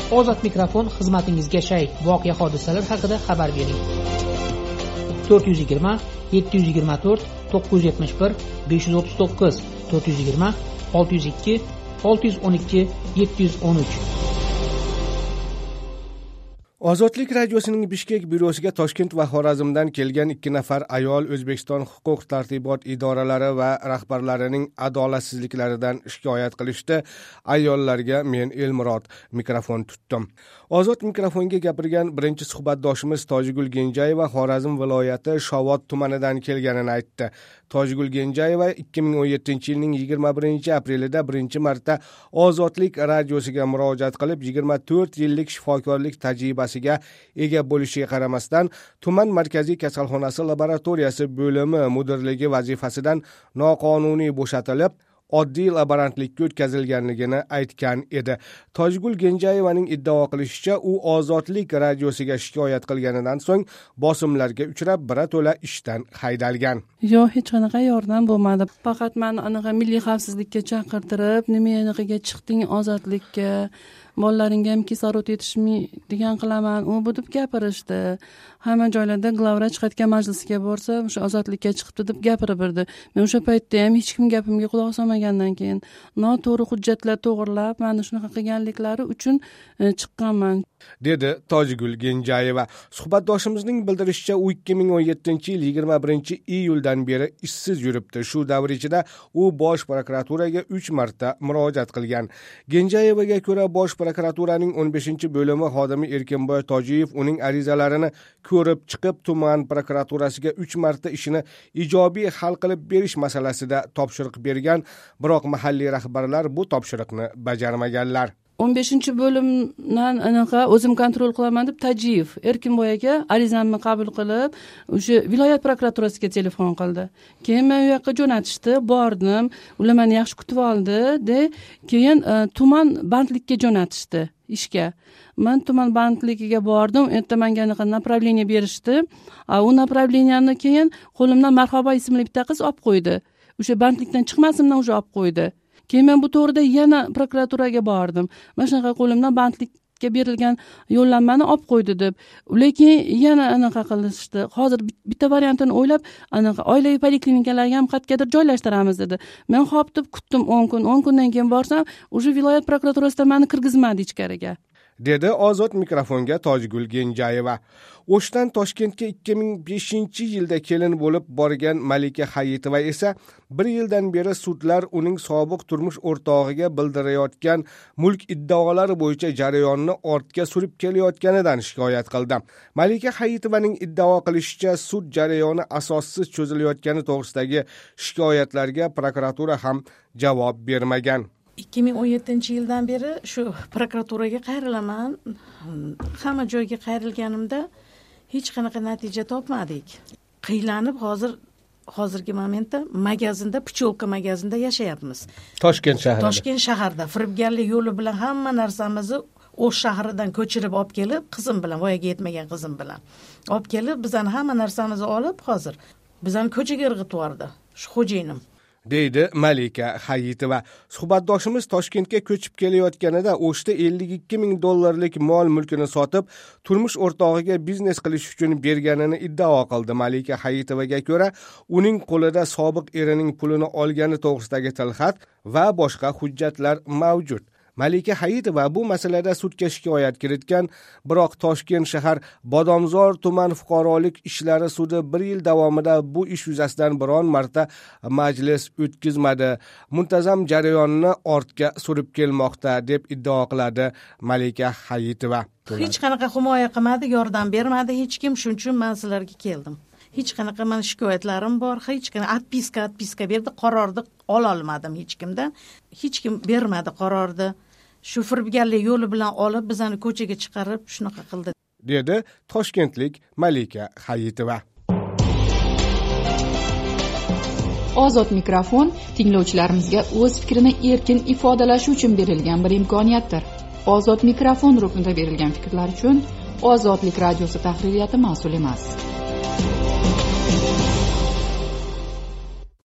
Ozod mikrofon xizmatingizga shay. Voqea hodisalar haqida xabar bering. 420 724 971 539 420 602 612 713. Ozodlik radiosining Bishkek byurosiga Toshkent va Xorazmdan kelgan 2 nafar ayol O'zbekiston huquq tartibot idoralari va rahbarlarining adolatsizliklaridan shikoyat qilishdi. Ayollarga men Elmurod mikrofon tutdim. Ozod mikrofonga gapirgan birinchi suhbatdoshimiz Tojigul Genjayeva Xorazm viloyati Shovot tumanidan kelganini aytdi. Tojigul Genjayeva 2017-yilning 21-aprelida birinchi marta Ozodlik radiosiga murojaat qilib 24 yillik shifokorlik tajribasiga ega bo'lishiga qaramasdan tuman markaziy kasalxonasi laboratoriyasi bo'limi mudirligi vazifasidan noqonuniy bo'shatilib oddiy laborantlikka o'tkazilganligini aytgan edi. Tojigul Genjayevaning iddao qilishicha, u Ozodlik radiosiga shikoyat qilganidan so'ng bosimlarga uchrab, birato'la ishdan haydalgan. Yo'q, hech qanaqa yordam bo'lmadi. Faqat meni anaqa milliy xavfsizlikka chaqirtirib, nimaga chiqding Ozodlikka, bolalaringga ham kislorod yetishmaydigan qilaman, u bu deb gapirishdi. Hamma joylarda glavvrach qaytgan majlisga borsa, o'sha Ozodlikka chiqibdi deb gapirib berdi. Men o'sha paytda ham hech kim gapimga quloq solmagandan keyin noto'g'ri hujjatlar to'g'rilab, mana shunaqa qilganliklari uchun chiqqanman, dedi Tojigul Genjayeva. Suhbatdoshimizning bildirishicha, u 2017-yil 21-iyuldan beri ishsiz yuribdi. Shu davr ichida u Bosh prokuraturaga 3 marta murojaat qilgan. Genjayevaga ko'ra, Bosh prokuraturaning 15-bo'limi xodimi Erkinboy Tojiyev uning arizalarini ko'rib chiqib, tuman prokuraturasiga 3 marta ishini ijobiy hal qilib berish masalasida topshiriq bergan, biroq mahalliy rahbarlar bu topshiriqni bajarmaganlar. 15-bo'limdan anaqa o'zim kontrol qilaman deb Tojiyev Erkinboyga arizamni qabul qilib, o'sha viloyat prokuraturasiga telefon qildi. Keyin men u yoqqa jo'natishdi, bordim, ular meni yaxshi kutib oldi, keyin tuman bandlikka jo'natishdi ishga. Men tuman bandligiga bordim, erta menga anaqa направление berishdi. U направленияni keyin qo'limdan Marhaba ismli bitta qiz olib qo'ydi. O'sha bandlikdan chiqmasimdan o'sha olib qo'ydi. Keyin men bu to'g'rida yana prokuraturaga bordim. Mana shunaqa qo'limdan bandlikka berilgan yo'llanmani olib qo'ydi deb. Lekin yana anaqa qilishdi. Hozir bitta variantini o'ylab, anaqa oilaviy poliklinikalarga ham qat'iyatdir joylashtiramiz dedi. Men xo'p deb kutdim 10 kun. 10 kundan keyin borsam, o'sha viloyat prokuraturasida meni kirgizmadi ichkariga, dedi Ozod mikrofonga Tojigul Genjayeva. O'shdan Toshkentga 2005-yilda kelin bo'lib borgan Malika Hayitova esa 1 yildan beri sudlar uning sobiq turmush o'rtog'iga bildirayotgan mulk iddaolari bo'yicha jarayonni ortga surib kelayotganidan shikoyat qildi. Malika Hayitovaning iddao qilishicha, sud jarayoni asossiz cho'zilayotgani to'g'risidagi shikoyatlarga prokuratura ham javob bermagan. 2017-yildan beri shu prokuraturaga qayrilaman. Hamma joyga qayrilganimda hech qanaqa natija topmadik. Qiylanib hozirgi momentda magazinda, Pucholka magazinda yashayapmiz. Toshkent shahrida. Toshkent shahrida firibgarlik yo'li bilan hamma narsamizni O'sh shahridan ko'chirib olib kelib, qizim bilan, voyaga yetmagan qizim bilan olib kelib, bizani hamma narsamizni olib, hozir bizani ko'chaga irg'itib yubordi. Shu xo'jayinim, deydi Malika Hayitova. Suhbatdoshimiz Toshkentga ko'chib kelayotganida O'shda $52,000 mol mulkini sotib, turmush o'rtog'iga biznes qilish uchun berganini iddao qildi. Malika Hayitovaga ko'ra, uning qo'lida sobiq erining pulini olgani to'g'risidagi tilxat va boshqa hujjatlar mavjud. Malika Hayitova bu masalada sudga shikoyat kiritgan, biroq Toshkent shahar Bodomzor tuman fuqarolik ishlari sudi 1 yil davomida bu ish yuzasidan biron marta majlis o'tkazmadi. Muntazam jarayonni ortga surib kelmoqda, deb iddao qiladi Malika Hayitova. Hech qanaqa himoya qilmadi, yordam bermadi hech kim, shuning uchun men sizlarga keldim. Hech qanaqa men shikoyatlarim bor, hech qanaqa atpiska berdi, qarorni ola olmadim hech kimdan. Hech kim bermadi qarorni. Shu firibgarlik yo'li bilan olib, bizani ko'chaga chiqarib shunaqa qildi, dedi toshkentlik Malika Hayitova. Ozod mikrofon tinglovchilarimizga o'z fikrini erkin ifodalashi uchun berilgan bir imkoniyatdir. Ozod mikrofon ruknida berilgan fikrlar uchun Ozodlik radiosi tahririyati mas'ul emas.